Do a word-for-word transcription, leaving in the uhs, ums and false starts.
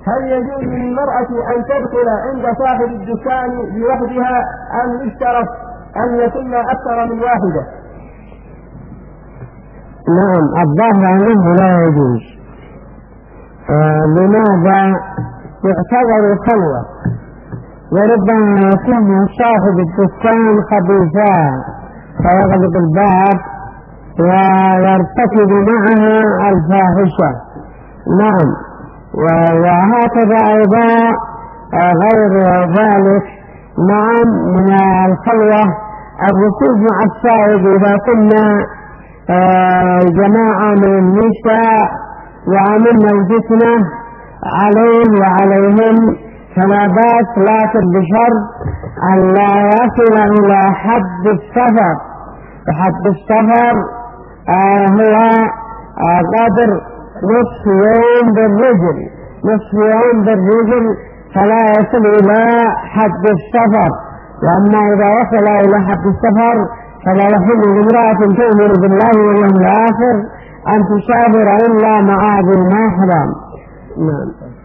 هل يجوز للمرأة أن تدخل عند صاحب الدكان بوحدها أم يشترط أن يكون أكثر من واحدة؟ نعم، الظاهر أنه لا يجوز. آه لماذا؟ يعتبر خلوة، وربما يكون صاحب الدكان خبيثا فيغلق الباب ويرتكب معها الفاحشة. نعم، وهكذا أيضا غير ذلك. نعم، من الخلوة الركوب مع السائق إذا كنا جماعة من النساء وعملنا الفتنة عليه وعليهم فلا بأس، لكن بشرط أن لا يصل إلى حد السفر. حد السفر آه هو آه قدر نصف يوم بالرجل، نصف يوم بالرجل فلا يصل إلى حد السفر. وأما إذا وصل إلى حد السفر فلا يحل لامرأة تؤمن بالله واليوم الآخر أن تسافر إلا مع ذي المحرم. نعم.